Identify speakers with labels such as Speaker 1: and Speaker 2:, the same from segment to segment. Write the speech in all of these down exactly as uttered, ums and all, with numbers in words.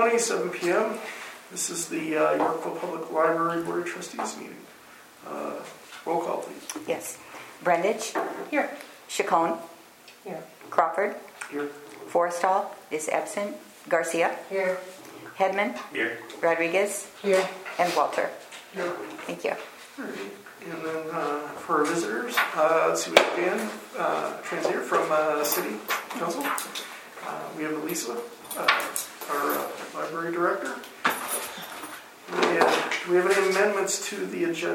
Speaker 1: twenty, seven p.m. This is the uh, Yorkville Public Library Board of Trustees meeting. Uh, roll call, please.
Speaker 2: Yes. Brendage?
Speaker 3: Here.
Speaker 2: Chacon?
Speaker 3: Here.
Speaker 2: Crawford?
Speaker 1: Here.
Speaker 2: Forrestal is absent. Garcia?
Speaker 3: Here.
Speaker 2: Hedman?
Speaker 4: Here.
Speaker 2: Rodriguez?
Speaker 3: Here.
Speaker 2: And Walter.
Speaker 1: Here.
Speaker 2: Thank you.
Speaker 1: All right. And then uh, for our visitors, uh, let's see, we have Dan uh, Transier from uh, City Council. Uh, we have Elisa, uh, our uh, library director. And do we have any amendments to the agenda?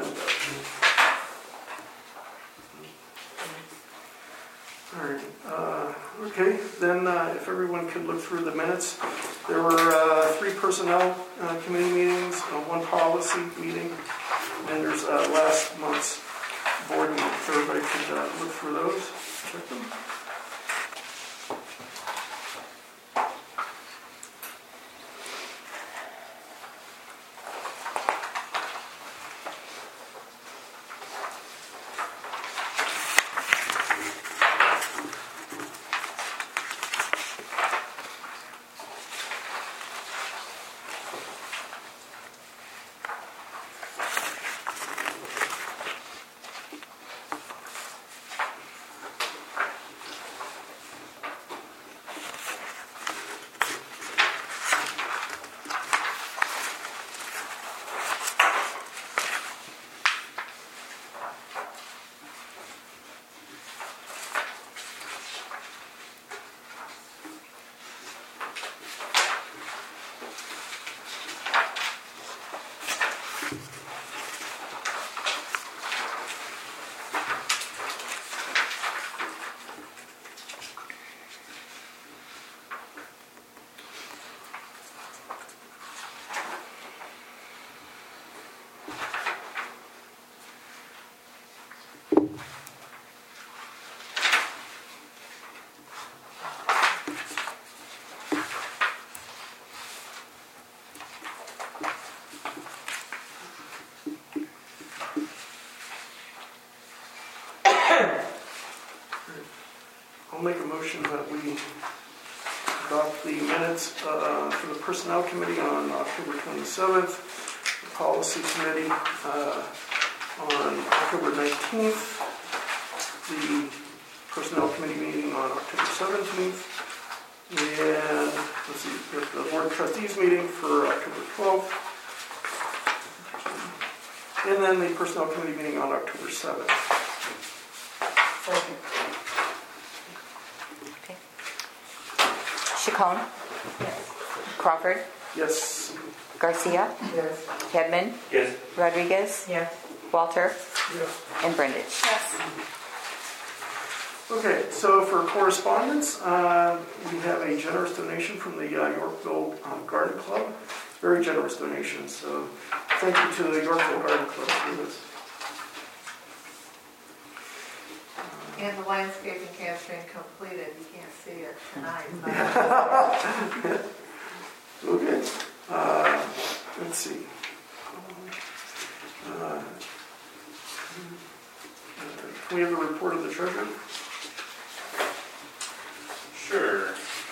Speaker 1: All right. Uh, okay. Then, uh, if everyone could look through the minutes, there were uh, three personnel uh, committee meetings, uh, one policy meeting, and there's uh, last month's board meeting. If everybody could uh, look through those, check them. I'll make a motion that we adopt the minutes uh, for the Personnel Committee on October twenty-seventh, the Policy Committee uh, on October nineteenth, the Personnel Committee meeting on October seventeenth, and let's see, the Board of Trustees meeting for October twelfth, and then the Personnel Committee meeting on October seventh.
Speaker 3: Second.
Speaker 2: Chacon?
Speaker 3: Yes.
Speaker 2: Crawford?
Speaker 1: Yes.
Speaker 2: Garcia?
Speaker 3: Yes.
Speaker 2: Hedman?
Speaker 4: Yes.
Speaker 2: Rodriguez?
Speaker 3: Yes.
Speaker 2: Walter?
Speaker 1: Yes.
Speaker 2: And Brendage.
Speaker 3: Yes.
Speaker 1: Okay, so for correspondence, uh, we have a generous donation from the uh, Yorkville uh, Garden Club. Very generous donation, so thank you to the Yorkville Garden Club for this.
Speaker 5: And the landscaping has been completed. You can't see it tonight.
Speaker 1: Okay. Uh, let's see. Uh, can we have a report of the treasurer?
Speaker 4: Sure.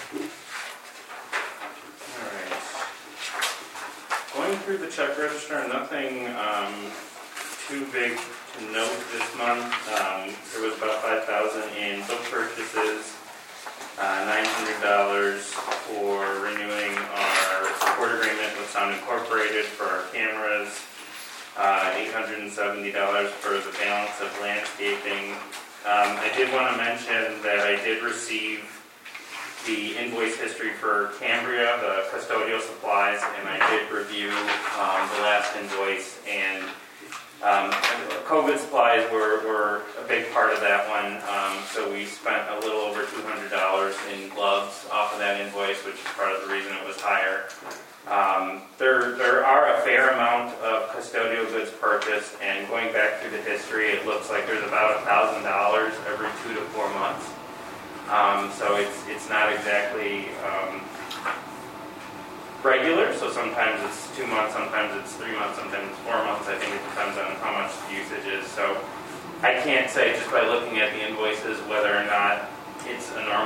Speaker 4: All right. Going through the check register, nothing um, too big to note this month. Um, there was about five thousand dollars in book purchases, uh, nine hundred dollars for renewing our support agreement with Sound Incorporated for our cameras, uh, eight hundred seventy dollars for the balance of landscaping. Um, I did want to mention that I did receive the invoice history for Cambria, the custodial supplies, and I did review um, the last invoice, and Um, COVID supplies were, were a big part of that one, um, so we spent a little over two hundred dollars in gloves off of that invoice, which is part of the reason it was higher. Um, there, there are a fair amount of custodial goods purchased, and going back through the history, it looks like there's about one thousand dollars every two to four months. Um, so it's, it's not exactly um, regular, so sometimes it's two months, sometimes it's three months, sometimes it's four months. I think it depends on how much the usage is. So I can't say just by looking at the invoices whether or not it's a normalized amount.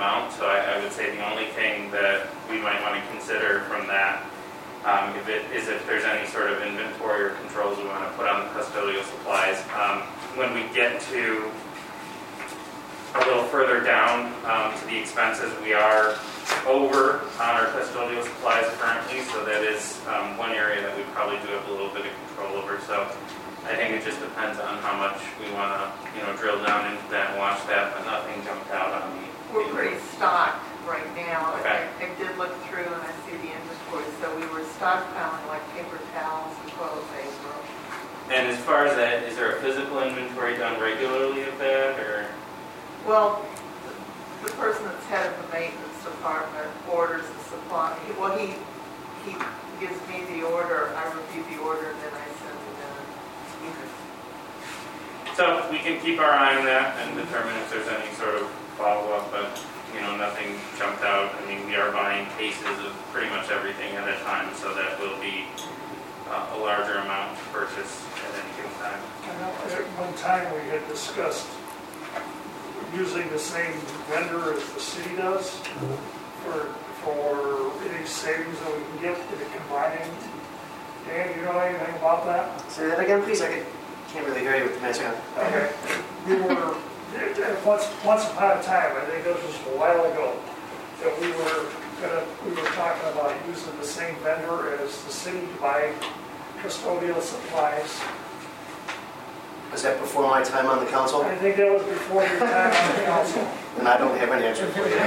Speaker 4: amount, so I, I would say the only thing that we might want to consider from that um, if it, is if there's any sort of inventory or controls we want to put on the custodial supplies. Um, when we get to a little further down um, to the expenses, we are over on our custodial supplies currently, so that is um, one area that we probably do have a little bit of control over. So I think it just depends on how much we want to, you know, drill down into that and watch that, but nothing jumped out on me.
Speaker 5: We're pretty stocked right now.
Speaker 4: Okay.
Speaker 5: I, I did look through and I see the inventory, so we were stockpiling like paper towels and toilet paper.
Speaker 4: And as far as that, is there a physical inventory done regularly of that, or?
Speaker 5: Well, the the person that's head of the maintenance department orders the supply. He- Well, he, he gives me the order, I review the order, and then I send it in.
Speaker 4: So we can keep our eye on that and determine if there's any sort of follow-up, but, you know, nothing jumped out. I mean, we are buying cases of pretty much everything at a time, so that will be uh, a larger amount to purchase at any given time.
Speaker 1: I know at one time we had discussed using the same vendor as the city does for, for any savings that we can get in the combining. Dan, you know anything about that?
Speaker 6: Say that again, please. I could- can't really hear you with the mask on.
Speaker 1: Okay. We were, once, once upon a time, I think this was a while ago, that we were gonna, we were talking about using the same vendor as the city to buy custodial supplies.
Speaker 6: Was that before my time on the council?
Speaker 1: I think that was before your time on the council.
Speaker 6: And I don't have an answer for you.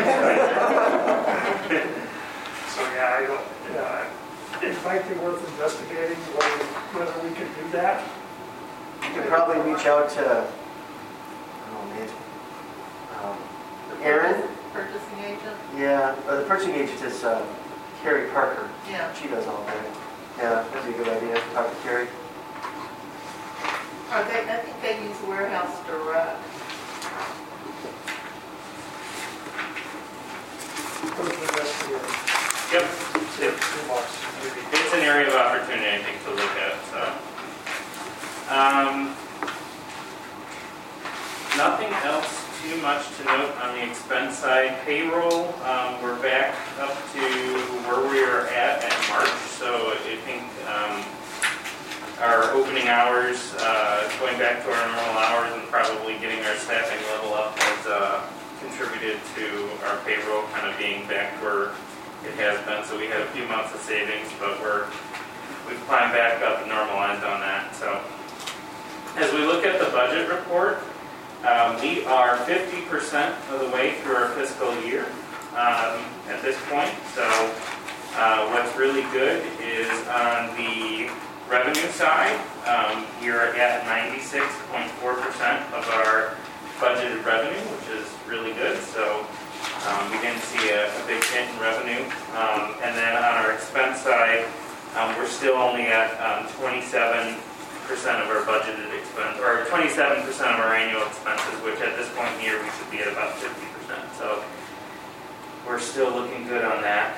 Speaker 1: So, yeah, I don't, yeah, it might be worth investigating whether, whether we could do that.
Speaker 6: You could probably reach out to, oh man, um, Aaron.
Speaker 5: Purchasing agent?
Speaker 6: Yeah, uh, the purchasing agent is uh, Carrie Parker.
Speaker 5: Yeah.
Speaker 6: She does all that. Yeah, that'd be a good idea. Talk to Carrie.
Speaker 5: Are they, I think they use Warehouse Direct.
Speaker 1: Worth investigating.
Speaker 4: Yep.
Speaker 1: Save two bucks, maybe.
Speaker 4: It's an area of opportunity, I think, to look at, so. Um, nothing else too much to note on the expense side. Payroll, um, we're back up to where we were at at March, so I think um, our opening hours, uh, going back to our normal hours and probably getting our staffing level up has uh, contributed to our payroll kind of being back where it has been. So we had a few months of savings, but we're we've climbed back up and normalized on that. So as we look at the budget report, um, we are fifty percent of the way through our fiscal year um, at this point. So uh, what's really good is on the revenue side, um, we're at ninety-six point four percent of our budgeted revenue, which is really good. So um, we didn't see a, a big hit in revenue. Um, and then on our expense side, um, we're still only at um, twenty-seven percent of our budgeted expense, or twenty-seven percent of our annual expenses, which at this point in the year we should be at about fifty percent. So we're still looking good on that.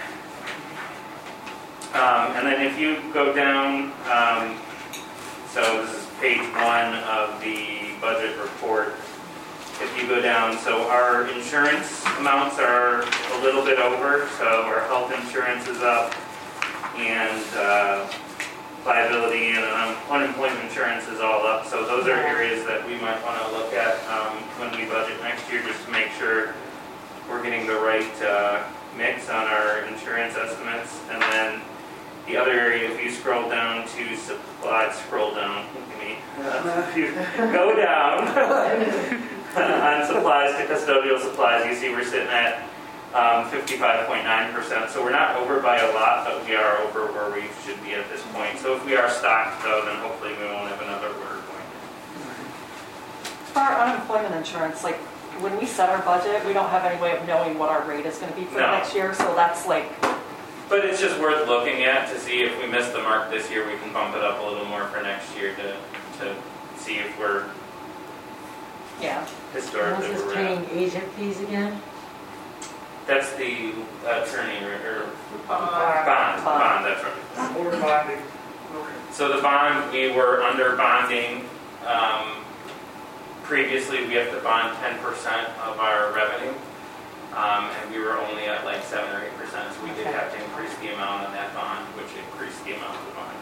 Speaker 4: Um, and then if you go down, um, so this is page one of the budget report. If you go down, so our insurance amounts are a little bit over, so our health insurance is up, and uh, liability and um, unemployment insurance is all up. So those are areas that we might want to look at um, when we budget next year, just to make sure we're getting the right uh, mix on our insurance estimates. And then the other area, if you scroll down to supplies, scroll down, look at me. Uh, if you go down on supplies to custodial supplies, you see we're sitting at um, fifty-five point nine percent. So we're not over by a lot, but we are over where we should be at this point. So if we are stocked, though, then hopefully we won't have another order going.
Speaker 3: For our unemployment insurance, like, when we set our budget, we don't have any way of knowing what our rate is going to be for
Speaker 4: No.
Speaker 3: next year, so that's like,
Speaker 4: But it's just worth looking at to see if we miss the mark this year, we can bump it up a little more for next year to, to see if we're
Speaker 3: yeah.
Speaker 4: historically
Speaker 7: Who's
Speaker 4: where
Speaker 7: this
Speaker 4: we're at.
Speaker 7: paying agent fees again?
Speaker 4: That's the attorney, or, or
Speaker 5: Uh,
Speaker 4: bond, bond, that's right.
Speaker 1: Or bonding. Okay.
Speaker 4: So the bond, we were under bonding. Um, previously, we have to bond ten percent of our revenue. Um, and we were only at like seven or eight percent, so we did
Speaker 2: Okay.
Speaker 4: have to increase the amount on that bond, which increased the amount of the bond.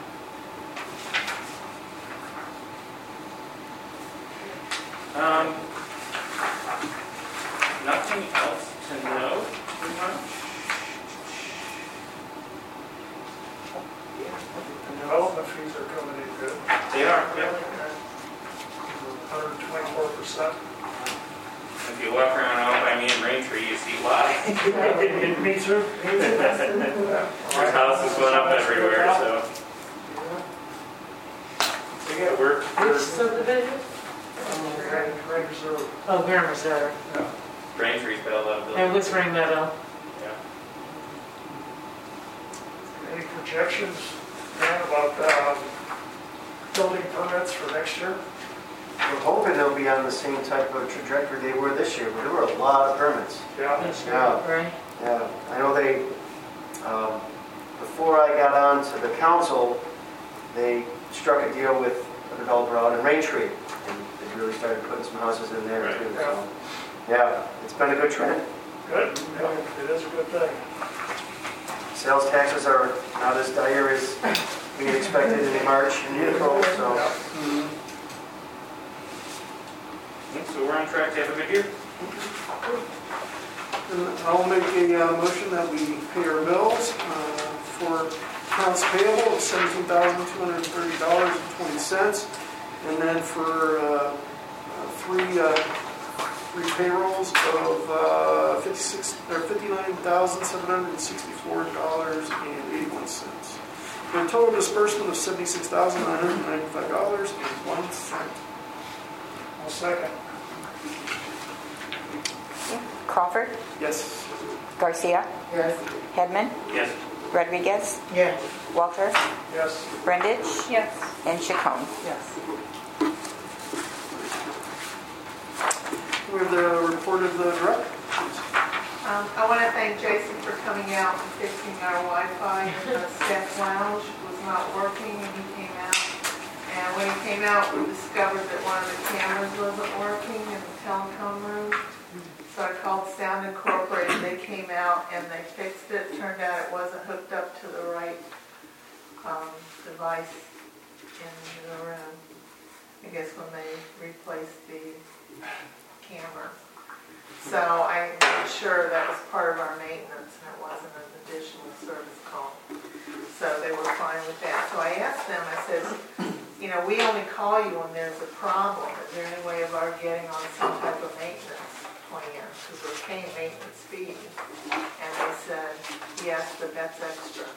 Speaker 4: Um, nothing else to note too much.
Speaker 1: And development fees are coming in good,
Speaker 4: They are, yeah.
Speaker 1: one hundred twenty-four percent.
Speaker 4: If you walk around out by me in Braintree, you see why.
Speaker 1: Me too.
Speaker 4: There's houses going up everywhere, so.
Speaker 1: Yeah, we're,
Speaker 7: Which
Speaker 1: we're,
Speaker 7: subdivision?
Speaker 1: Grand Grand Reserve.
Speaker 7: Oh, Grammar Center.
Speaker 1: Yeah.
Speaker 4: Braintree's got a lot of
Speaker 7: And
Speaker 4: buildings.
Speaker 7: Whispering Meadow.
Speaker 4: Yeah.
Speaker 1: Any projections, Dan, about um, building permits for next year?
Speaker 6: We're hoping they'll be on the same type of trajectory they were this year, but there were a lot of permits.
Speaker 1: Yeah.
Speaker 7: This year,
Speaker 6: Yeah.
Speaker 7: right?
Speaker 6: Yeah, I know they, um, before I got on to the council, they struck a deal with a developer out in Raintree, and they really started putting some houses in there
Speaker 4: Right.
Speaker 6: too. So, yeah, it's been a good trend.
Speaker 1: Good, yeah, it is a good thing.
Speaker 6: Sales taxes are not as dire as we expected in March and April, so.
Speaker 1: Yeah.
Speaker 4: So we're on track to have a good year.
Speaker 1: And I'll make a uh, motion that we pay our bills uh, for accounts payable of seventeen thousand two hundred thirty dollars and twenty cents. And then for uh, uh, three uh, three payrolls of uh, fifty-six or fifty-nine thousand seven hundred sixty-four dollars and eighty-one cents. For a total disbursement of seventy-six thousand nine hundred ninety-five dollars and one cent. I'll second.
Speaker 2: Crawford,
Speaker 1: Yes.
Speaker 2: Garcia,
Speaker 7: Yes.
Speaker 2: Hedman,
Speaker 4: Yes.
Speaker 2: Rodriguez,
Speaker 7: Yes.
Speaker 2: Walter,
Speaker 1: Yes.
Speaker 2: Brendich,
Speaker 3: Yes.
Speaker 2: and Chacon.
Speaker 3: Yes.
Speaker 1: We have the report of the director.
Speaker 5: Um, I want to thank Jason for coming out and fixing our Wi-Fi in the staff lounge. It was not working and he came out. And when he came out, we discovered that one of the cameras wasn't working in the telecom room. So I called Sound Incorporated. They came out and they fixed it. Turned out it wasn't hooked up to the right um, device in the room. I guess when they replaced the camera. So I made sure that was part of our maintenance and it wasn't an additional service call. So they were fine with that. So I asked them, I said, you know, we only call you when there's a problem. Is there any way of our getting on some type of maintenance plan? Because we're paying maintenance fees. And they said, yes, but that's extra.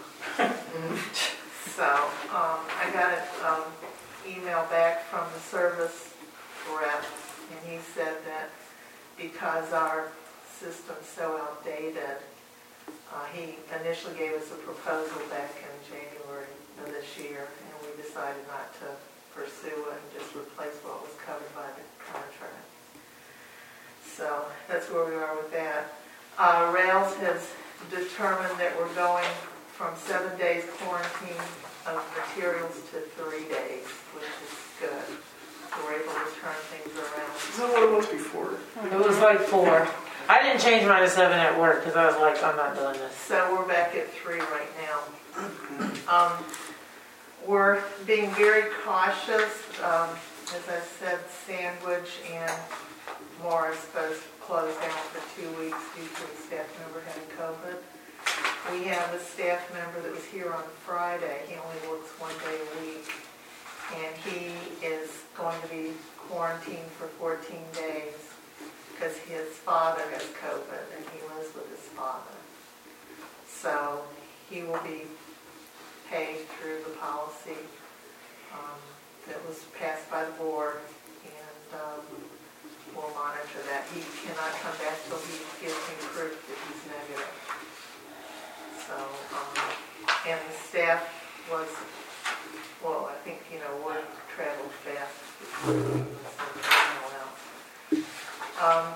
Speaker 5: So um, I got an um, email back from the service rep, and he said that because our system's so outdated, uh, he initially gave us a proposal back in January of this year, and we decided not to pursue it and just replace what was covered by the contract. So that's where we are with that. Uh, Rails has determined that we're going from seven days quarantine of materials to three days, which is good. So we're able to turn things around.
Speaker 1: Is that what it was before?
Speaker 7: It was like four. I didn't change mine to seven at work because I was like, I'm not doing this.
Speaker 5: So we're back at three right now. Um, we're being very cautious. Um, as I said, Sandwich and Morris both closed down for two weeks due to a staff member having COVID. We have a staff member that was here on Friday. He only works one day a week. And he is going to be quarantined for fourteen days because his father has COVID and he lives with his father. So he will be paid through the policy um, that was passed by the board, and um, we'll monitor that. He cannot come back till he gives me proof that he's negative. So, um, and the staff was, well, I think, you know, word traveled fast before we sent the email out. Um,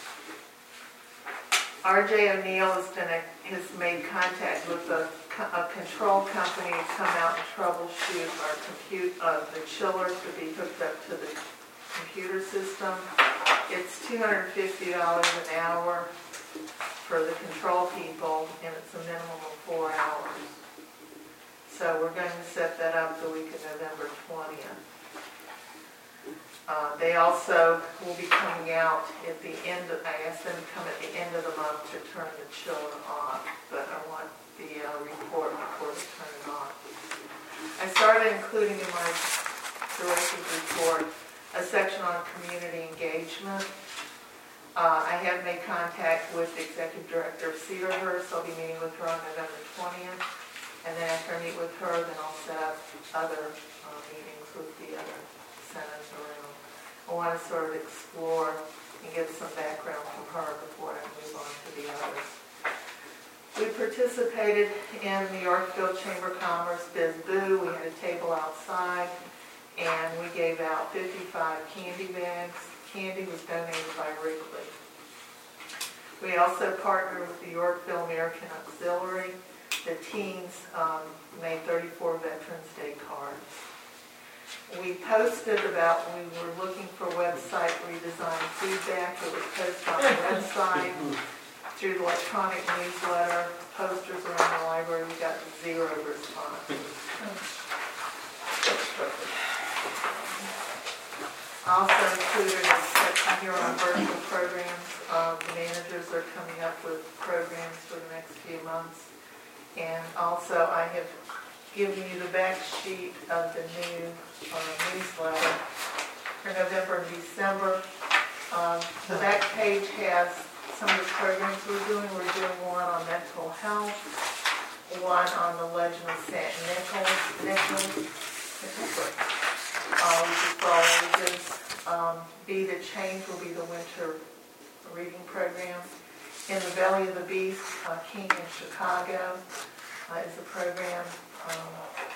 Speaker 5: R J O'Neill has done a, has made contact with a, a control company to come out and troubleshoot our compute, uh, the chiller to be hooked up to the computer system. It's two hundred fifty dollars an hour. for the control people, and it's a minimum of four hours. So we're going to set that up the week of November twentieth. Uh, they also will be coming out at the end of, I asked them to come at the end of the month to turn the chiller off, but I want the uh, report before they turn it off. I started including in my director's report a section on community engagement. Uh, I have made contact with the executive director of Cedarhurst. I'll be meeting with her on November twentieth. And then after I meet with her, then I'll set up other uh, meetings with the other centers around. I want to sort of explore and get some background from her before I move on to the others. We participated in the Yorkville Chamber of Commerce Biz Boo. We had a table outside, and we gave out fifty-five candy bags. Candy was donated by Wrigley. We also partnered with the Yorkville American Auxiliary. The teens um, made thirty-four Veterans Day cards. We posted about, we were looking for website redesign feedback. It was posted on the website, through the electronic newsletter, posters around the library. We got zero response. Also included a section here on virtual programs. Um, the managers are coming up with programs for the next few months. And also I have given you the back sheet of the new uh, newsletter for November and December. Um, the back page has some of the programs we're doing. We're doing one on mental health, one on the Legend of Saint Nicholas, Nicholas, uh, which is for all ages. Um, Be the Change will be the winter reading program. In the Belly of the Beast, uh, King in Chicago uh, is a program um,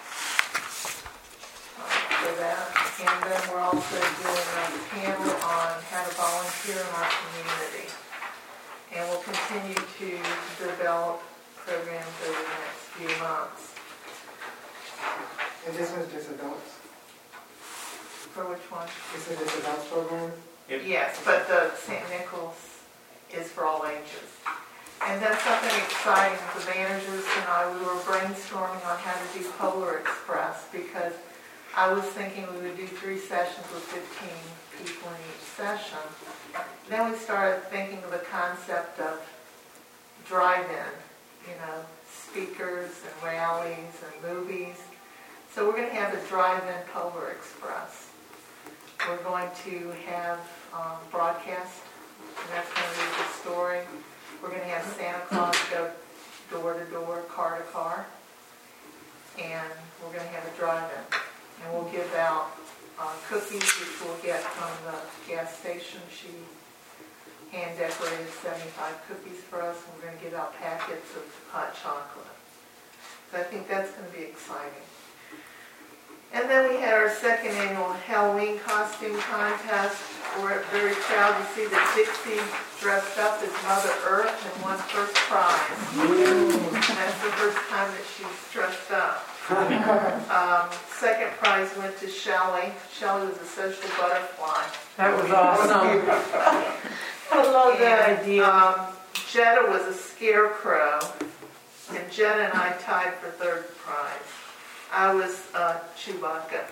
Speaker 5: uh, for that. And then we're also doing a panel on how to volunteer in our community. And we'll continue to develop programs over the next few months.
Speaker 8: And this one's just adults?
Speaker 5: For which one?
Speaker 8: Is it just adults program?
Speaker 4: Yep.
Speaker 5: Yes, but the Saint Nicholas is for all ages. And then something exciting, the managers and I, we were brainstorming on how to do Polar Express, because I was thinking we would do three sessions with fifteen people in each session. Then we started thinking of the concept of drive-in, you know, speakers and rallies and movies. So we're going to have a drive-in Polar Express. We're going to have um, broadcast. And that's going to be the story. We're going to have Santa Claus go door to door, car to car. And we're going to have a drive-in. And we'll give out uh, cookies, which we'll get from the gas station. She hand decorated seventy-five cookies for us. And we're going to give out packets of hot chocolate. So I think that's going to be exciting. And then we had our second annual Halloween costume contest. We're very proud to see that Dixie dressed up as Mother Earth and won first prize. That's the first time that she's dressed up. um, second prize went to Shelley. Shelley was a social butterfly.
Speaker 7: That was awesome. I love that
Speaker 5: And,
Speaker 7: idea.
Speaker 5: Um, Jetta was a scarecrow, and Jetta and I tied for third prize. I was uh, Chewbacca.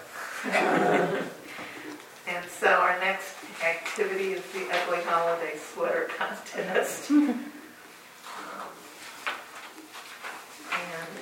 Speaker 5: And so our next activity is the Ugly Holiday Sweater Contest. um, and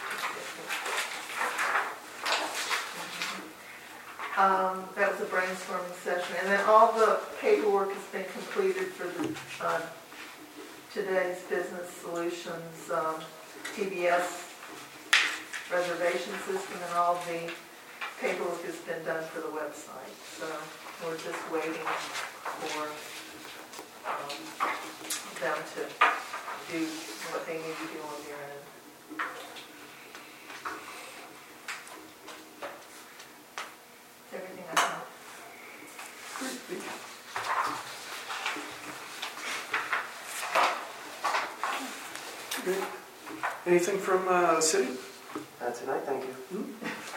Speaker 5: um, that was a brainstorming session. And then all the paperwork has been completed for the uh, today's Business Solutions um, T B S reservation system, and all the paperwork has been done for the website. So we're just waiting for um, them to do what they need to do on their end. That's everything I have.
Speaker 1: Good. Anything from uh, city?
Speaker 6: That's tonight, thank you.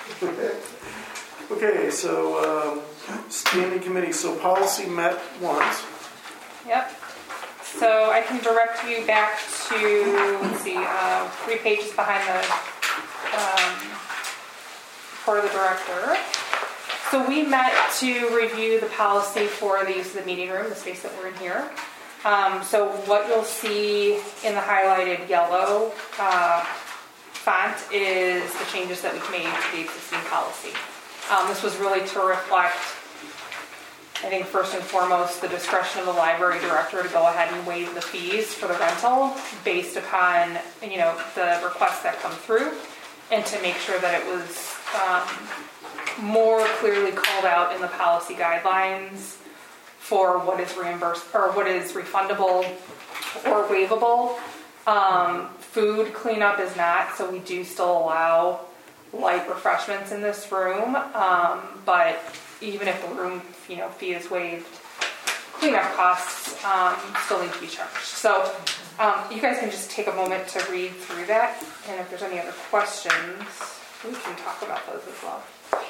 Speaker 1: Okay, so um, standing committee. So policy met once.
Speaker 3: Yep.
Speaker 9: So I can direct you back to, let's see, uh, three pages behind the um, report of the director. So we met to review the policy for the use of the meeting room, the space that we're in here. Um, so what you'll see in the highlighted yellow uh, font is the changes that we've made to the existing policy. Um, this was really to reflect, I think first and foremost, the discretion of the library director to go ahead and waive the fees for the rental based upon, you know, the requests that come through, and to make sure that it was um, more clearly called out in the policy guidelines for what is reimbursed or what is refundable or waivable. Um, food cleanup is not, so we do still allow light refreshments in this room, um, but even if the room, you know, fee is waived, cleanup costs um, still need to be charged. So um, you guys can just take a moment to read through that, and if there's any other questions, we can talk about those as well.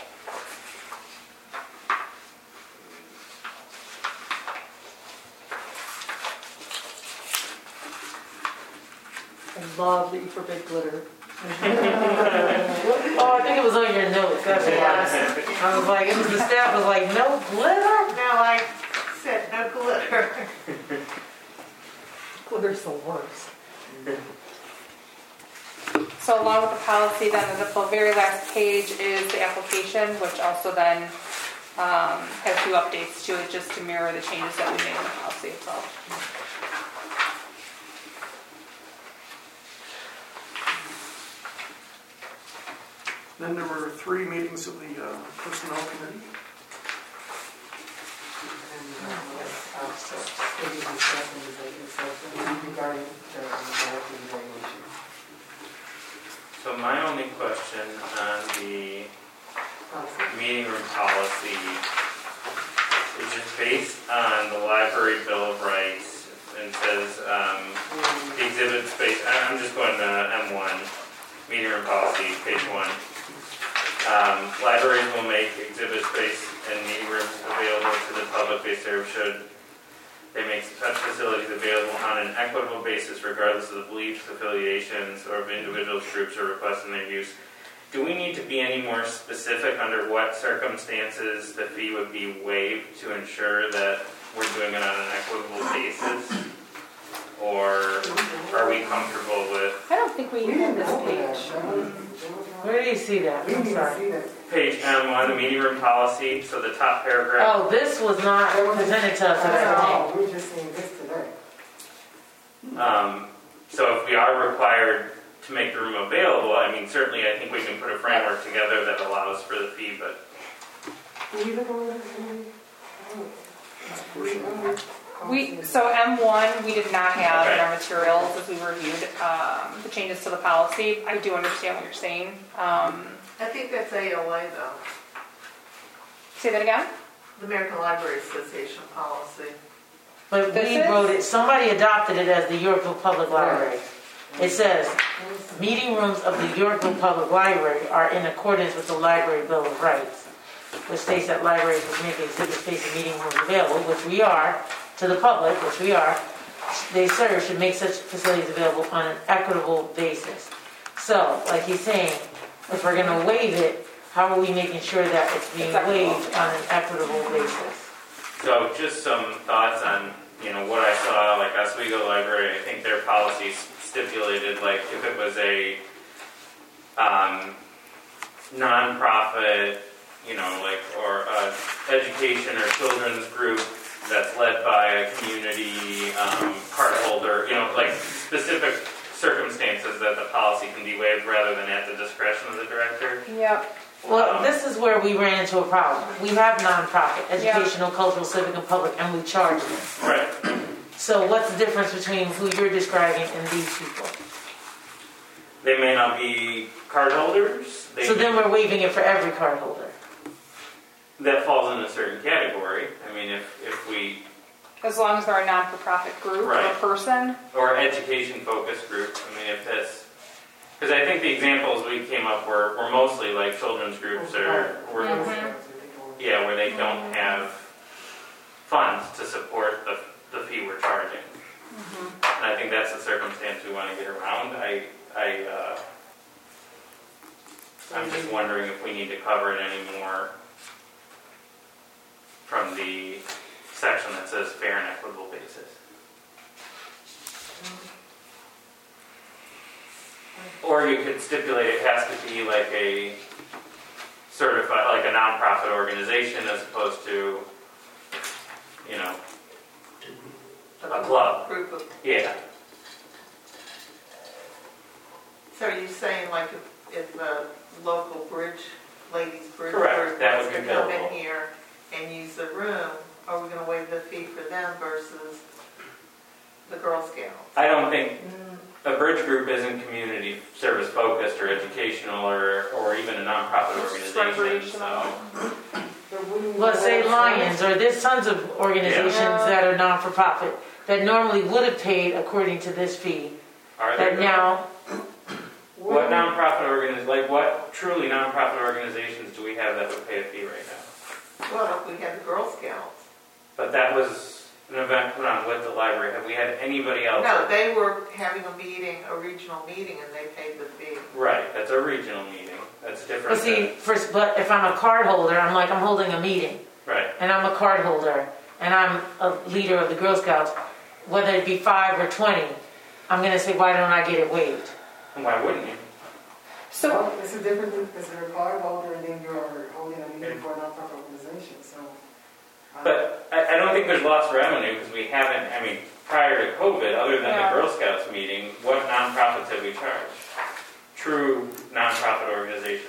Speaker 3: I love that you forbid glitter.
Speaker 7: Oh, I think it was on your notes, that's why. I was like, it was the staff was like, no glitter?
Speaker 5: No, I said no glitter.
Speaker 3: Glitter's the worst.
Speaker 9: So along with the policy, then the very last page is the application, which also then um, has a few updates to it just to mirror the changes that we made in the policy itself.
Speaker 1: Then there were three meetings of the uh, Personnel Committee.
Speaker 8: And uh, also, maybe discussing the executive session regarding the executive evaluation.
Speaker 4: So my only question on the meeting room policy is just based on the library bill of rights, and says um, the exhibit space. I'm just going to M one, meeting room policy, page one. Um, libraries will make exhibit space and meeting rooms available to the public they serve should they make such facilities available on an equitable basis regardless of the beliefs, affiliations, or of individuals, groups, or requests in their use. Do we need to be any more specific under what circumstances the fee would be waived to ensure that we're doing it on an equitable basis? Or are we comfortable with
Speaker 9: I don't think we
Speaker 8: We
Speaker 9: have
Speaker 8: didn't
Speaker 9: this
Speaker 8: vote that.
Speaker 9: page.
Speaker 8: That was- that was-
Speaker 7: Where do you see that?
Speaker 8: We
Speaker 7: I'm
Speaker 8: didn't even
Speaker 7: sorry.
Speaker 8: see that.
Speaker 4: page M one, the meeting room policy, so the top paragraph?
Speaker 7: Oh, this was not presented to us at that
Speaker 8: No,
Speaker 7: time.
Speaker 8: we were just seeing this today.
Speaker 4: Um, so if we are required to make the room available, I mean, certainly I think we can put a framework together that allows for the fee, but
Speaker 8: Did you look over this?
Speaker 9: We, so M one, we did not have in
Speaker 4: Okay.
Speaker 9: our materials as we reviewed um, the changes to the policy. I do understand what you're saying. Um,
Speaker 5: I think that's A L A though,
Speaker 9: say that again?
Speaker 5: the American Library Association policy.
Speaker 7: But
Speaker 9: This
Speaker 7: we
Speaker 9: is-
Speaker 7: wrote it, somebody adopted it as the Yorkville Public Library. It says, meeting rooms of the Yorkville Public Library are in accordance with the Library Bill of Rights, which states that libraries will make exhibit space and meeting rooms available, which we are, to the public, which we are, they serve should make such facilities available on an equitable basis. So, like he's saying, if we're going to waive it, how are we making sure that it's being
Speaker 9: It's equitable.
Speaker 7: waived on an equitable basis?
Speaker 4: so just some thoughts on, you know, what I saw, like Oswego Library, I think their policy stipulated, like, if it was a um, non-profit, you know, like, or a education or children's group that's led by a community um, card holder, you know, like specific circumstances that the policy can be waived rather than at the discretion of the director.
Speaker 9: Yep.
Speaker 7: Well,
Speaker 4: Um,
Speaker 7: this is where we ran into a problem. We have nonprofit, educational, cultural, civic, and public, and we charge them.
Speaker 4: Right.
Speaker 7: So what's the difference between who you're describing and these people?
Speaker 4: They may not be card holders. They
Speaker 7: So
Speaker 4: may-
Speaker 7: then we're waiving it for every card holder.
Speaker 4: that falls in a certain category. I mean, if, if we,
Speaker 9: As long as they're a non-for-profit group or a
Speaker 4: Right.
Speaker 9: person.
Speaker 4: or education-focused group, I mean, if that's, because I think the examples we came up were, were mostly like children's groups or, or
Speaker 9: Mhm.
Speaker 4: yeah, where they don't have funds to support the, the fee we're charging. And I think that's the circumstance we want to get around. I, I, uh, I'm just wondering if we need to cover it anymore from the section that says fair and equitable basis. Or you could stipulate it has to be like a certified, like a nonprofit organization as opposed to, you know, a club.
Speaker 5: Group of,
Speaker 4: Yeah.
Speaker 5: so are you saying like if, if the local bridge, ladies bridge
Speaker 4: Correct,
Speaker 5: group
Speaker 4: that
Speaker 5: wants
Speaker 4: would
Speaker 5: to
Speaker 4: be
Speaker 5: come in
Speaker 4: billable.
Speaker 5: here and use the room, are we gonna waive the fee for them versus the Girl Scouts?
Speaker 4: I don't think a bridge group isn't community service focused or educational or, or even a nonprofit
Speaker 9: It's
Speaker 4: organization. So.
Speaker 7: Let's say Lions, or there's tons of organizations
Speaker 9: Yeah.
Speaker 7: that are non-for-profit that normally would have paid according to this fee,
Speaker 4: Are
Speaker 7: that
Speaker 4: there
Speaker 7: now,
Speaker 4: what nonprofit organiz like what truly nonprofit organizations do we have that would pay a fee right now?
Speaker 5: Well, if we had the Girl Scouts.
Speaker 4: But that was an event put on with the library. Have we had anybody else?
Speaker 5: No, they were having a meeting, a regional meeting, and they paid the fee.
Speaker 4: Right, that's a regional meeting. That's different.
Speaker 7: but see,
Speaker 4: than-
Speaker 7: first, but if I'm a card holder, I'm like, I'm holding a meeting,
Speaker 4: right.
Speaker 7: and I'm a card holder, and I'm a leader of the Girl Scouts, whether it be five or twenty, I'm gonna say, why don't I get it waived?
Speaker 4: And why wouldn't you?
Speaker 9: So,
Speaker 8: Well, it's a different thing, because you're a card holder and then you're holding a meeting for a nonprofit organization, so. um,
Speaker 4: But I, I don't think there's lost revenue because we haven't, I mean, prior to COVID, other than
Speaker 9: Yeah.
Speaker 4: the Girl Scouts meeting, what nonprofits have we charged? True nonprofit organizations.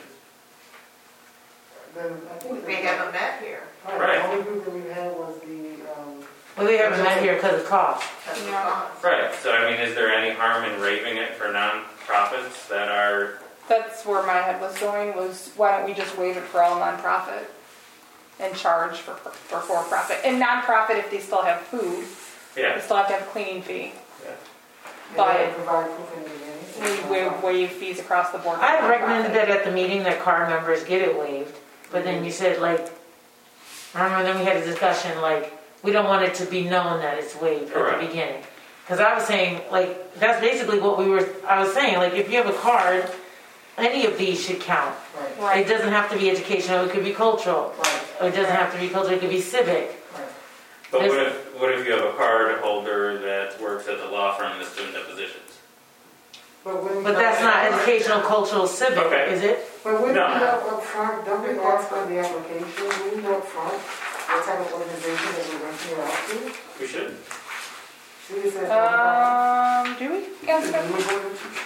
Speaker 8: Then I think.
Speaker 5: They haven't met here.
Speaker 8: Right,
Speaker 4: Right.
Speaker 8: the only group that we had was the, um,
Speaker 7: Well, they haven't met here because of cost.
Speaker 5: That's the
Speaker 9: Yeah.
Speaker 5: cost.
Speaker 4: Right, so I mean, is there any harm in waiving it for nonprofits that are,
Speaker 9: that's where my head was going, was why don't we just waive it for all nonprofit and charge for, for for-profit? And nonprofit, if they still have food, they
Speaker 4: yeah,
Speaker 9: still have to have a cleaning fee.
Speaker 8: and
Speaker 9: But-
Speaker 8: they provide proof in the beginning.
Speaker 9: We waive, waive fees across the board. for
Speaker 7: I had recommended
Speaker 9: nonprofit.
Speaker 7: that at the meeting that card members get it waived, but then you said like, I remember then we had a discussion like, we don't want it to be known that it's waived at
Speaker 4: Correct.
Speaker 7: the beginning. Because I was saying, like, that's basically what we were, I was saying, like, if you have a card, any of these should count.
Speaker 8: Right,
Speaker 9: Right.
Speaker 7: It doesn't have to be educational, it could be cultural.
Speaker 8: right,
Speaker 7: Or it doesn't have to be cultural, it could be civic.
Speaker 8: right.
Speaker 4: but what
Speaker 7: There's-
Speaker 4: if, what if you have a card holder that works at the law firm that's doing depositions?
Speaker 8: But when.
Speaker 7: But that's not educational, cultural, civic,
Speaker 4: Okay.
Speaker 7: is it?
Speaker 8: But when you
Speaker 4: No.
Speaker 8: go up front, don't we ask for the application, when you go up front, what type of organization that we're renting it out to?
Speaker 4: We should.
Speaker 8: See, it says nonprofit.
Speaker 9: Um, do we? Yeah,
Speaker 8: Do
Speaker 9: okay.
Speaker 8: we have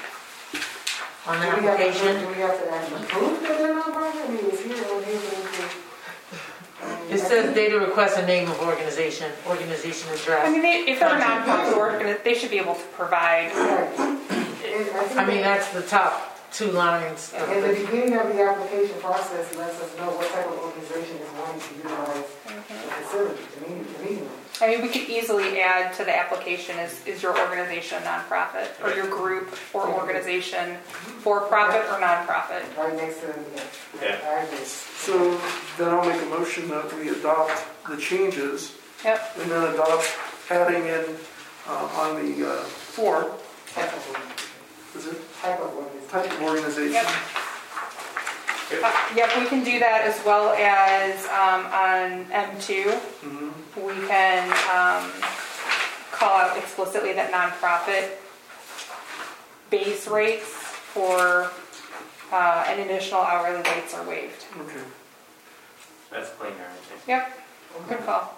Speaker 7: On the
Speaker 8: to-
Speaker 7: application?
Speaker 8: Do we have to actually prove that they're nonprofit? I mean, it's here, on here, but
Speaker 7: It says data request and name of organization, organization
Speaker 9: I
Speaker 7: address.
Speaker 9: mean, they, if they're a nonprofit organization, they should be able to provide.
Speaker 8: Right. And I think
Speaker 7: I mean,
Speaker 8: that-
Speaker 7: that's the top two lines. of
Speaker 8: in the
Speaker 7: the-
Speaker 8: beginning of the application process, it lets us know what type of organization is wanting to utilize the facility, the meeting, the meeting room.
Speaker 9: I mean, we could easily add to the application, is, is your organization a nonprofit? Or your group or organization for-profit or nonprofit?
Speaker 8: Right next to, yeah.
Speaker 4: Yeah.
Speaker 8: I agree.
Speaker 1: So then I'll make a motion that we adopt the changes
Speaker 9: Yep,
Speaker 1: and then adopt adding in uh, on the uh,
Speaker 9: four.
Speaker 8: Type of organization.
Speaker 1: is it
Speaker 8: Type of organization.
Speaker 1: type of organization.
Speaker 9: Yep. Uh, Yep, we can do that as well as um, on M two.
Speaker 1: Mhm.
Speaker 9: We can um, call out explicitly that nonprofit base rates for uh, and additional hourly rates are waived.
Speaker 1: Okay.
Speaker 4: That's cleaner, I think.
Speaker 9: Yep, good call.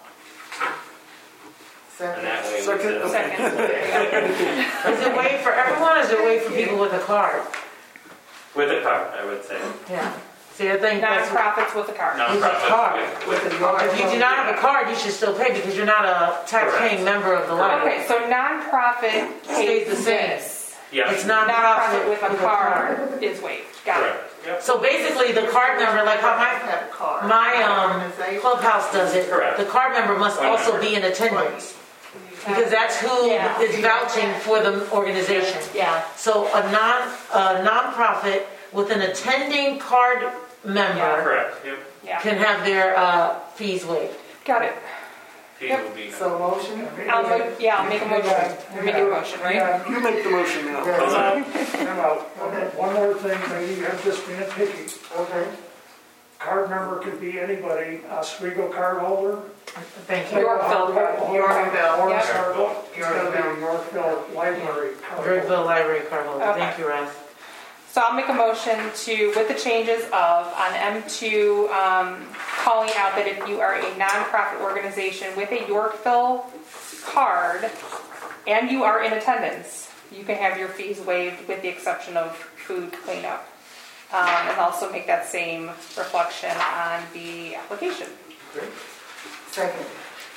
Speaker 4: And
Speaker 8: Second.
Speaker 4: that way we
Speaker 1: Second,
Speaker 4: said,
Speaker 1: okay.
Speaker 9: Second. There you
Speaker 7: Is it waived for everyone or is it waived for people with a card?
Speaker 4: with a card, I would say.
Speaker 7: Yeah. See, I think
Speaker 9: go.
Speaker 7: that's,
Speaker 9: Nonprofits with a card.
Speaker 4: Nonprofit
Speaker 7: card.
Speaker 4: with, with
Speaker 8: With
Speaker 4: a
Speaker 8: the yard.
Speaker 7: if you do not have a card, you should still pay because you're not a tax-paying member of the library.
Speaker 9: Okay, so nonprofit
Speaker 7: Stays the
Speaker 9: pays
Speaker 7: same.
Speaker 9: this.
Speaker 4: Yeah,
Speaker 7: It's
Speaker 9: Nonprofit
Speaker 7: nonprofit
Speaker 9: with a card is waived. Got it.
Speaker 4: correct. Yep.
Speaker 7: So basically, the card member, like how my,
Speaker 5: Have a card.
Speaker 7: my um,
Speaker 5: Organization.
Speaker 7: clubhouse does it,
Speaker 4: Correct.
Speaker 7: the card member must
Speaker 4: Card
Speaker 7: also
Speaker 4: member.
Speaker 7: be in attendance. Because that's who
Speaker 9: Yeah.
Speaker 7: is vouching for the organization.
Speaker 9: Yeah.
Speaker 7: So a non, a nonprofit with an attending card member
Speaker 4: Correct, yep.
Speaker 9: Yeah.
Speaker 7: can have their uh, fees waived.
Speaker 9: Got it.
Speaker 4: Pete
Speaker 9: Yep.
Speaker 4: will be.
Speaker 8: So motion?
Speaker 9: I'll mo- yeah, I'll make a motion. You're making a motion, right?
Speaker 8: Yeah.
Speaker 1: You make the motion now.
Speaker 8: Yeah.
Speaker 10: Time out. One more thing, maybe I'm just being picky.
Speaker 8: Okay.
Speaker 10: Card member could be anybody, Oswego card holder.
Speaker 7: Thank you.
Speaker 9: Yorkville card.
Speaker 5: Yorkville.
Speaker 10: Or
Speaker 9: Yep.
Speaker 10: card holder. It's gotta be a Yorkville Library card holder.
Speaker 7: Yorkville Library card holder.
Speaker 9: Okay.
Speaker 7: Thank you, Russ.
Speaker 9: So I'll make a motion to, with the changes of, on M two, um, calling out that if you are a nonprofit organization with a Yorkville card and you are in attendance, you can have your fees waived with the exception of food cleanup. Um, and also make that same reflection on the application.
Speaker 8: Second.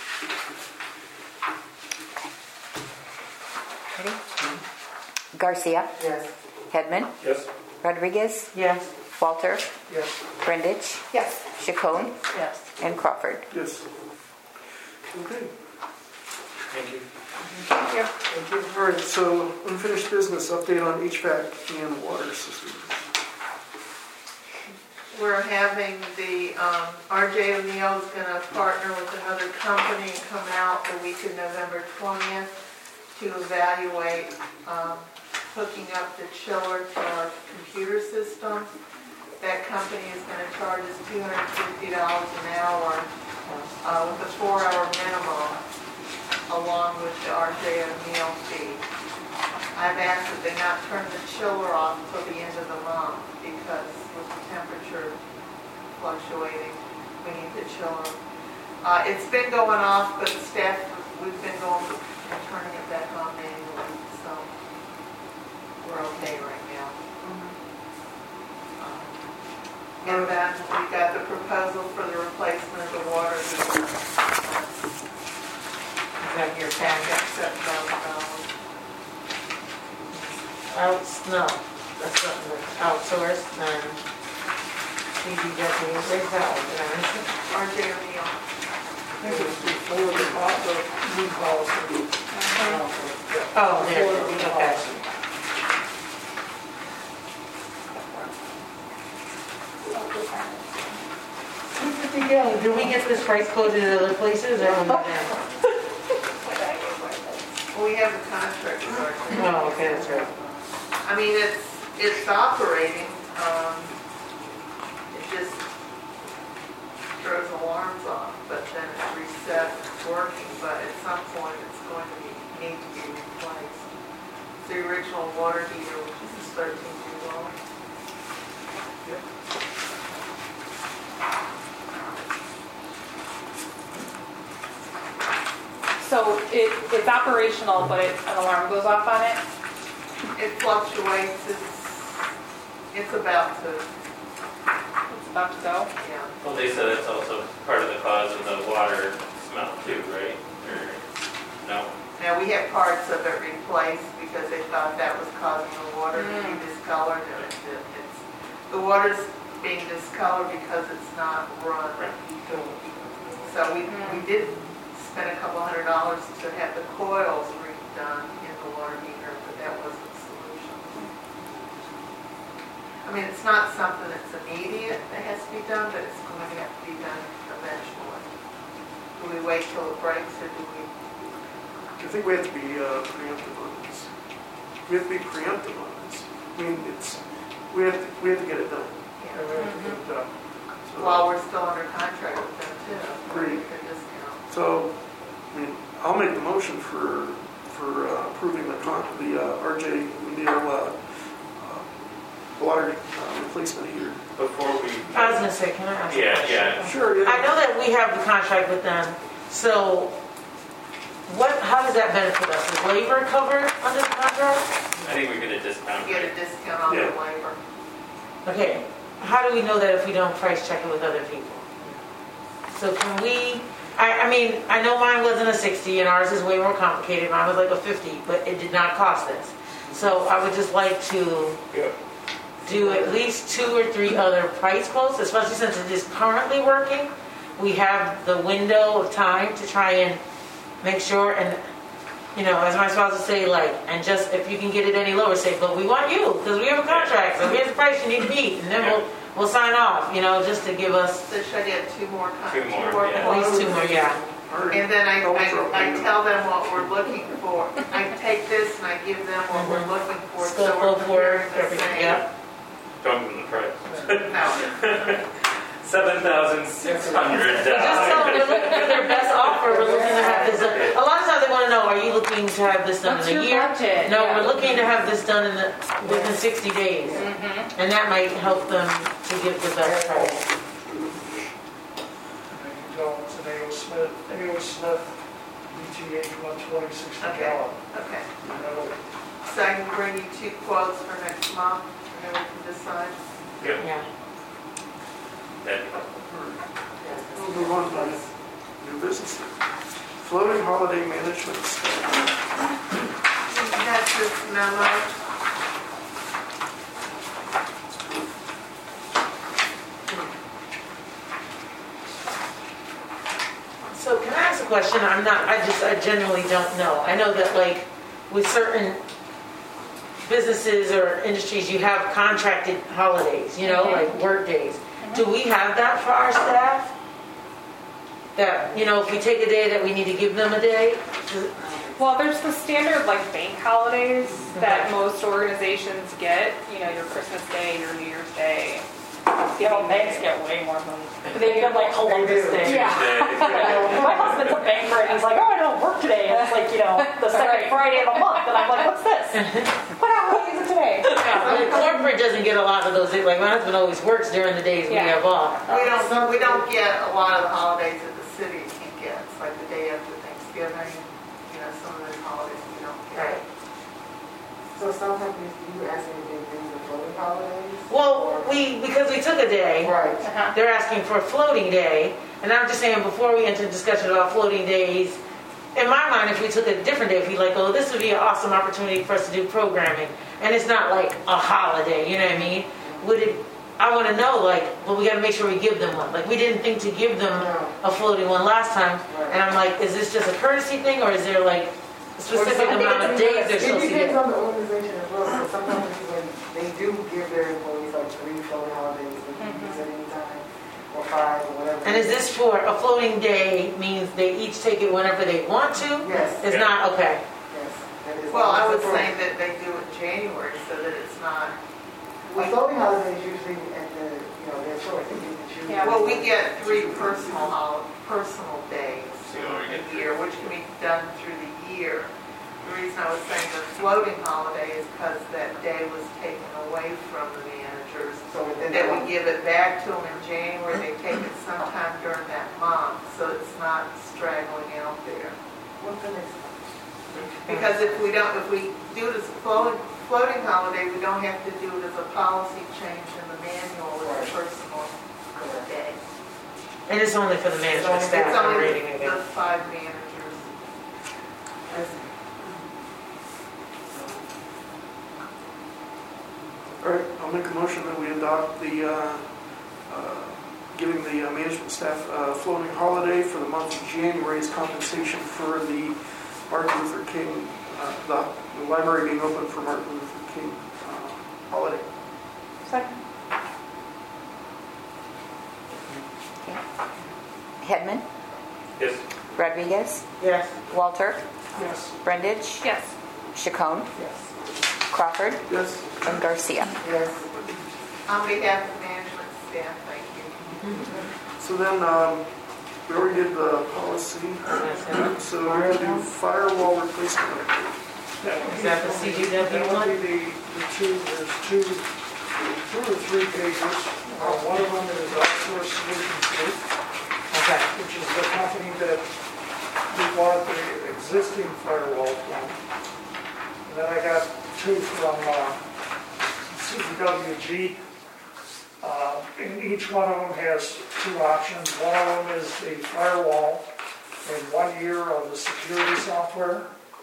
Speaker 2: Ready? Garcia,
Speaker 8: Yes.
Speaker 2: Hedman,
Speaker 10: Yes.
Speaker 2: Rodriguez,
Speaker 7: Yes.
Speaker 2: Walter,
Speaker 10: Yes.
Speaker 2: Brendich,
Speaker 9: Yes.
Speaker 2: Chacon,
Speaker 3: Yes.
Speaker 2: and Crawford.
Speaker 1: Yes. Okay.
Speaker 4: Thank you.
Speaker 9: Thank you.
Speaker 1: Thank you. All right, so unfinished business, update on H V A C and water systems.
Speaker 5: We're having the, um, R J O'Neill is gonna partner with another company and come out the week of November twentieth to evaluate, um, hooking up the chiller to our computer system. That company is gonna charge us two hundred fifty dollars an hour, uh, with a four-hour minimum, along with the R J O'Neill fee. I've asked that they not turn the chiller off until the end of the month, because with the temperature fluctuating, we need the chiller. Uh, it's been going off, but the staff, we've been going and turning it back on manually, so we're okay right now. Um, And then we got the proposal for the replacement of the water heater.
Speaker 7: Is that your packet?
Speaker 5: Seven thousand dollars.
Speaker 7: Out, no, that's something that's outsourced, then C D W, where's that one? Did I miss it?
Speaker 5: R J O'Neill.
Speaker 10: I think it's before the, po- the new policy.
Speaker 7: Oh, there it is, okay. Do we get this price quoted at other places or only there?
Speaker 5: We have a contract with R J.
Speaker 7: Oh, okay, that's right.
Speaker 5: I mean, it's, it's operating, um, it just throws alarms off, but then it's reset, it's working, but at some point it's going to be, need to be replaced. The original water heater, which is thirteen years old.
Speaker 9: So it, it's operational, but it, an alarm goes off on it?
Speaker 5: It fluctuates, it's, it's about to,
Speaker 9: It's about to go?
Speaker 5: yeah.
Speaker 4: Well, they said it's also part of the cause of the water smell too, right? Or, no?
Speaker 5: Now, we had parts of it replaced because they thought that was causing the water to be
Speaker 9: Mm.
Speaker 5: discolored, and it, it's, the water's being discolored because it's not run.
Speaker 4: Right.
Speaker 5: So we,
Speaker 9: Mm.
Speaker 5: we did spend a couple hundred dollars to have the coils redone in the water heater, but that wasn't the solution. I mean, it's not something that's immediate that has to be done, but it's going to have to be done eventually. Do we wait till it breaks, or do we?
Speaker 1: I think we have to be uh, preemptive on this. We have to be preemptive on this. I mean, it's, we have to, we have to get it done.
Speaker 5: Yeah.
Speaker 1: And we have to get it done. So-
Speaker 5: While we're still under contract with them too.
Speaker 1: Agreed.
Speaker 5: The discount.
Speaker 1: So, I mean, I'll make the motion for, for uh, approving the con, the uh, R J O'Neill uh, uh, water uh, replacement heater.
Speaker 4: Before we.
Speaker 7: I was gonna say, can I ask a
Speaker 4: Yeah,
Speaker 7: question?
Speaker 4: yeah.
Speaker 1: Sure,
Speaker 7: I know that we have the contract with them, so what, how does that benefit us? Is labor covered under the contract?
Speaker 4: I think we get a discount.
Speaker 5: You get a discount on the
Speaker 1: Yeah.
Speaker 5: labor.
Speaker 7: Okay, how do we know that if we don't price check it with other people? So can we, I, I mean, I know mine wasn't a sixty and ours is way more complicated, mine was like a fifty, but it did not cost this. So I would just like to
Speaker 10: Yeah.
Speaker 7: do at least two or three other price quotes, especially since it is currently working. We have the window of time to try and make sure, and, you know, as my spouse would say, like, and just, if you can get it any lower, say, but we want you, because we have a contract, so here's the price you need to meet, and then we'll, we'll sign off, you know, just to give us
Speaker 5: So should I get two more? con-
Speaker 4: Two more, yeah.
Speaker 7: at least two more, yeah.
Speaker 1: Our
Speaker 5: And then I,
Speaker 1: Velcro
Speaker 5: I, I
Speaker 1: payment.
Speaker 5: tell them what we're looking for. I take this and I give them what we're looking for, so
Speaker 7: Scope
Speaker 5: we're
Speaker 7: of work,
Speaker 5: comparing the
Speaker 7: everything,
Speaker 5: same.
Speaker 7: yeah.
Speaker 4: Don't give them the price.
Speaker 5: No,
Speaker 4: Seven thousand six hundred
Speaker 7: Just tell them we're
Speaker 4: dollars.
Speaker 7: looking for their best offer, we're looking to have this done. A lot of times they want to know, are you looking to have this done
Speaker 9: What's
Speaker 7: in a
Speaker 9: your
Speaker 7: year?
Speaker 9: budget?
Speaker 7: No,
Speaker 9: Yeah.
Speaker 7: we're looking to have this done in the, within sixty days.
Speaker 9: Mm-hmm.
Speaker 7: And that might help them to give the best price.
Speaker 10: And then you tell them it's an A O Smith, A O Smith D T H one twenty sixty
Speaker 5: Okay.
Speaker 10: gallon.
Speaker 5: okay.
Speaker 10: And that'll-
Speaker 5: So I can bring you two quotes for next month, and then we can decide.
Speaker 4: Yeah,
Speaker 7: Yeah.
Speaker 4: that'd be helpful.
Speaker 1: We'll move on to new business. Floating holiday management staff.
Speaker 5: That's this memo.
Speaker 7: So can I ask a question? I'm not, I just, I genuinely don't know. I know that like with certain businesses or industries, you have contracted holidays, you know,
Speaker 9: Mhm.
Speaker 7: like work days. Do we have that for our staff? That, you know, if we take a day that we need to give them a day?
Speaker 9: Well, there's the standard like bank holidays that most organizations get. You know, your Christmas Day, your New Year's Day.
Speaker 3: You know, banks get way more than, they get like Columbus Day.
Speaker 9: Yeah.
Speaker 4: Tuesday.
Speaker 3: My husband's a banker and he's like, oh, I don't work today. And it's like, you know, the second Friday of the month. And I'm like, what's this? What holiday is it today?
Speaker 7: I mean, corporate doesn't get a lot of those. Like my husband always works during the days we
Speaker 9: Yeah.
Speaker 7: have off.
Speaker 5: We don't, we don't get a lot of the holidays that the city can get. It's like the day after Thanksgiving, you know, some of those holidays we don't get.
Speaker 7: Right.
Speaker 8: So some companies, you asking if they bring the floating holidays?
Speaker 7: Well, we, because we took a day,
Speaker 8: Right.
Speaker 9: Uh-huh.
Speaker 7: they're asking for a floating day. And I'm just saying, before we enter discussion about floating days, in my mind, if we took a different day, if we like, oh, this would be an awesome opportunity for us to do programming. And it's not like a holiday, you know what I mean? Would it, I want to know, like, well, we got to make sure we give them one. Like, we didn't think to give them
Speaker 8: No.
Speaker 7: a floating one last time.
Speaker 8: Right.
Speaker 7: And I'm like, is this just a courtesy thing, or is there like a specific
Speaker 8: Well,
Speaker 7: amount of days they're
Speaker 8: It
Speaker 7: supposed to
Speaker 8: depends
Speaker 7: get?
Speaker 8: on the organization as well. So some companies, when they do give their employees like three floating holidays, they can use at any time, or five, or whatever.
Speaker 7: And is this for a floating day means they each take it whenever they want to?
Speaker 8: Yes,
Speaker 7: It's not, okay.
Speaker 8: yes. That is-
Speaker 5: Well, I would
Speaker 8: that's
Speaker 5: say that they do it in January so that it's not,
Speaker 8: Well, floating holidays usually at the, you know, they're short, they get to choose.
Speaker 9: Yeah.
Speaker 5: well, we get three personal hol, personal days a year, which can be done through the year. The reason I was saying the floating holiday is because that day was taken away from the managers.
Speaker 8: So within
Speaker 5: That
Speaker 8: that
Speaker 5: we give it back to them in January, they take it sometime during that month, so it's not straggling out there.
Speaker 8: what's the next?
Speaker 5: Because if we don't, if we do it as a floating, floating holiday, we don't have to do it as a policy change in the manual, it's a personal day.
Speaker 7: And it's only for the management
Speaker 5: It's
Speaker 7: staff, I'm
Speaker 5: only
Speaker 7: reading
Speaker 5: the
Speaker 7: again.
Speaker 5: five managers.
Speaker 1: All right, I'll make a motion that we adopt the, uh, uh, giving the uh, management staff a floating holiday for the month of January as compensation for the Martin Luther King, uh, the the library being open for Martin Luther King uh, holiday.
Speaker 9: Second.
Speaker 2: Hedman,
Speaker 4: Yes.
Speaker 2: Rodriguez,
Speaker 7: Yes.
Speaker 2: Walter,
Speaker 10: Yes.
Speaker 2: Brendich,
Speaker 9: Yes.
Speaker 2: Chacon,
Speaker 10: Yes.
Speaker 2: Crawford,
Speaker 1: Yes.
Speaker 2: and Garcia.
Speaker 8: Yes.
Speaker 5: On behalf of management staff, thank you.
Speaker 1: So then, um, we already did the policy, so we're going to do firewall replacement update.
Speaker 7: Is that the C G W
Speaker 10: That would
Speaker 7: one?
Speaker 10: be the, the two, there's two, two or three pages. Uh, one of them is Outsource Solutions Group,
Speaker 7: Okay.
Speaker 10: which is the company that we bought the existing firewall from. And then I got two from uh, C D W G. Uh, and each one of them has two options. One of them is the firewall and one year of the security software,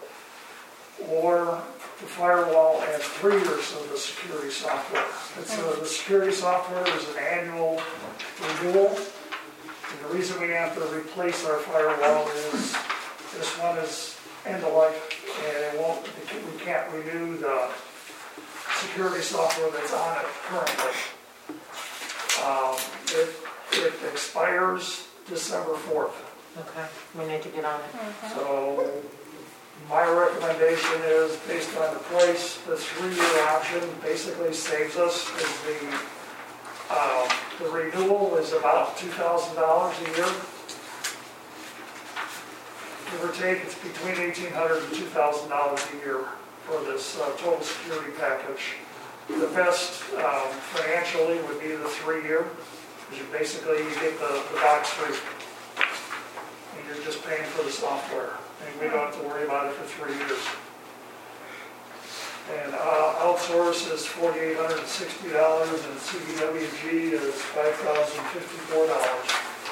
Speaker 10: or the firewall and three years of the security software. It's, uh, the security software is an annual renewal. And the reason we have to replace our firewall is this one is end of life, and it won't, we can't renew the security software that's on it currently. Um, it, it expires December fourth.
Speaker 7: Okay, we need to get on it.
Speaker 10: So my recommendation is, based on the price, the three-year option basically saves us, as the, um, the renewal is about two thousand dollars a year. Give or take, it's between eighteen hundred dollars and two thousand dollars a year for this uh, total security package. The best um, financially would be the three-year, because you basically you get the, the box free. And you're just paying for the software. And we don't have to worry about it for three years. And uh, outsource is four thousand eight hundred sixty dollars and C D W G is five thousand fifty-four dollars.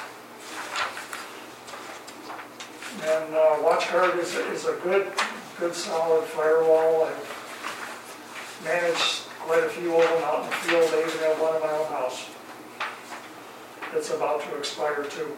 Speaker 10: And uh, WatchGuard is, a- is a good, good solid firewall. I've managed quite a few of them out in the field. I even have one in my own house. It's about to expire too.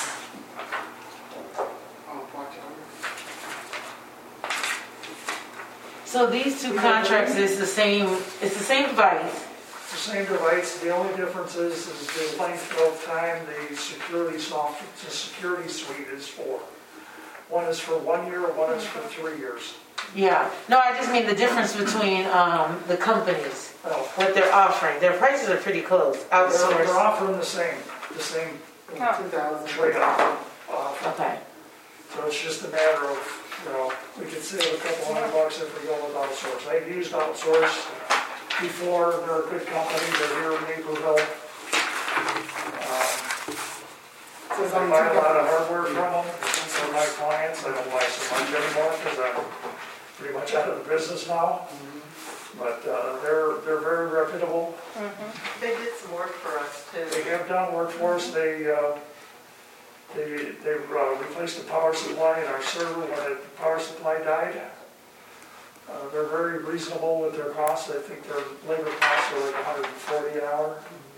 Speaker 7: So these two contracts is the same, it's the same device.
Speaker 10: The same device, the only difference is, is the length of time the security software, the security suite is for. One is for one year, one is for three years.
Speaker 7: Yeah, no, I just mean the difference between um, the companies,
Speaker 10: Oh,
Speaker 7: what they're offering. Their prices are pretty close,
Speaker 10: They're, they're
Speaker 7: outsourced.
Speaker 10: offering the same, the same
Speaker 9: Oh.
Speaker 8: Two thousand.
Speaker 10: trade-off. offer.
Speaker 7: Okay,
Speaker 10: So it's just a matter of, you know, we could save a couple hundred bucks if we go with outsource. I've used outsource before. They're a good company. They're here in Naperville. Um,
Speaker 8: So it's
Speaker 10: I
Speaker 8: only
Speaker 10: buy a
Speaker 8: two
Speaker 10: lot of
Speaker 8: dollars.
Speaker 10: hardware from them. For my clients, I don't buy so much anymore because I'm pretty much out of the business now. But uh, they're, they're very reputable.
Speaker 5: They did some work for us too.
Speaker 10: They have done work for us. They, uh, they, they uh, replaced the power supply in our server when the power supply died. Uh, they're very reasonable with their costs. I think their labor costs are like one hundred forty an hour.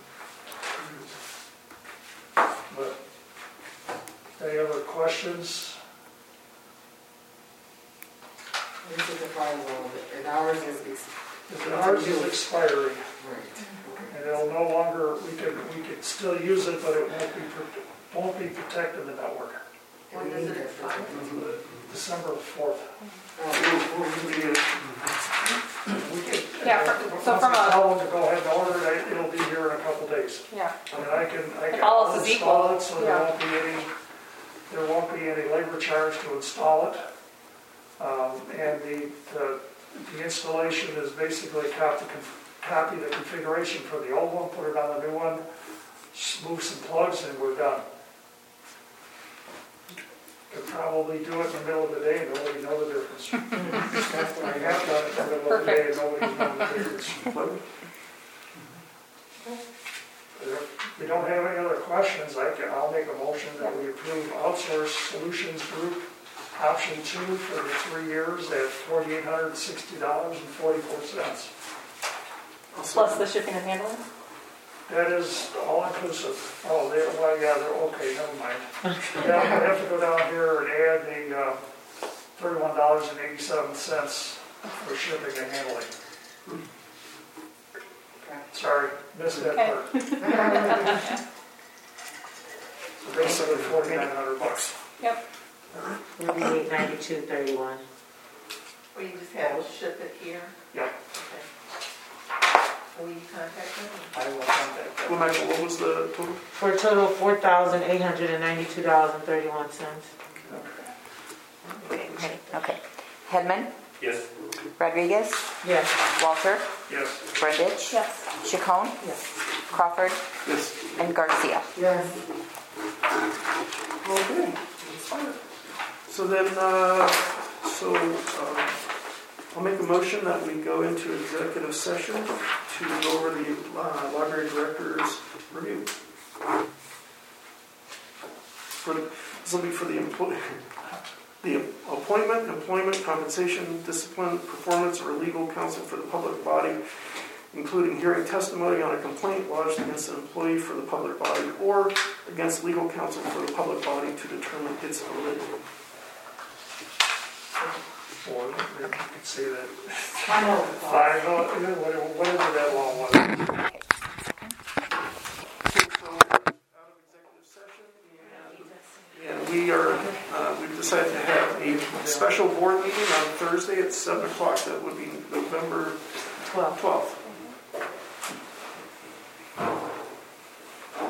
Speaker 10: But any other questions?
Speaker 8: This is the firewall, and ours is, ex-
Speaker 10: Ours is expiring,
Speaker 8: right.
Speaker 10: and it'll no longer, we could, we could still use it, but it won't be, pro- won't be protecting the network.
Speaker 5: When does it expire?
Speaker 10: December fourth. We could,
Speaker 9: Yeah, for- so
Speaker 10: once
Speaker 9: from
Speaker 10: we
Speaker 9: a-
Speaker 10: tell them to go ahead and order it, it'll be here in a couple days.
Speaker 9: Yeah.
Speaker 10: And I can, I
Speaker 9: If
Speaker 10: can
Speaker 9: all else is
Speaker 10: install
Speaker 9: equal,
Speaker 10: it, so there
Speaker 9: yeah.
Speaker 10: won't be any, there won't be any labor charge to install it. Um, and the, the, the installation is basically copy, copy the configuration for the old one, put it on the new one, move some plugs, and we're done. Could probably do it in the middle of the day, and nobody know the difference.
Speaker 8: That's
Speaker 10: I
Speaker 8: what I
Speaker 10: have done it in the middle of the day, and nobody's known the difference. If we don't have any other questions, I can, I'll make a motion that we approve Outsource Solutions Group option two for the three years at four thousand eight hundred sixty dollars and forty-four cents.
Speaker 9: Plus the shipping and handling?
Speaker 10: That is all inclusive. Oh, they, well, yeah, they're, okay, never mind. Yeah, I have to go down here and add the uh, thirty-one dollars and eighty-seven cents for shipping and handling. Sorry, missed that
Speaker 9: Okay.
Speaker 10: part. So basically forty-nine hundred bucks.
Speaker 9: Yep.
Speaker 7: eight ninety-two thirty-one.
Speaker 5: Will you just have to ship it here?
Speaker 10: Yeah.
Speaker 5: Okay. Will you contact them?
Speaker 10: I will contact them.
Speaker 1: Well, Michael, what was the total?
Speaker 7: For a total of four thousand eight hundred ninety-two dollars and thirty-one cents.
Speaker 2: Okay. Okay. Hedman,
Speaker 4: Yes.
Speaker 2: Rodriguez,
Speaker 7: Yes.
Speaker 2: Walter,
Speaker 10: Yes.
Speaker 2: Brundage,
Speaker 9: Yes.
Speaker 2: Chacon,
Speaker 8: Yes.
Speaker 2: Crawford,
Speaker 1: Yes.
Speaker 2: and Garcia.
Speaker 8: Yes.
Speaker 1: Okay. So then, uh, so, uh, I'll make a motion that we go into executive session to go over the uh, library director's review. For, the- this will be for the employee, the appointment, employment, compensation, discipline, performance, or legal counsel for the public body, including hearing testimony on a complaint lodged against an employee for the public body or against legal counsel for the public body to determine its validity.
Speaker 10: Or maybe you could say that.
Speaker 8: I know.
Speaker 10: Five, uh, whatever, whatever that law was.
Speaker 1: So, out of executive session, and- and we are
Speaker 7: Twelve.
Speaker 1: twelfth.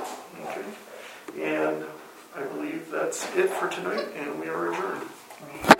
Speaker 1: Okay, and I believe that's it for tonight, and we are adjourned.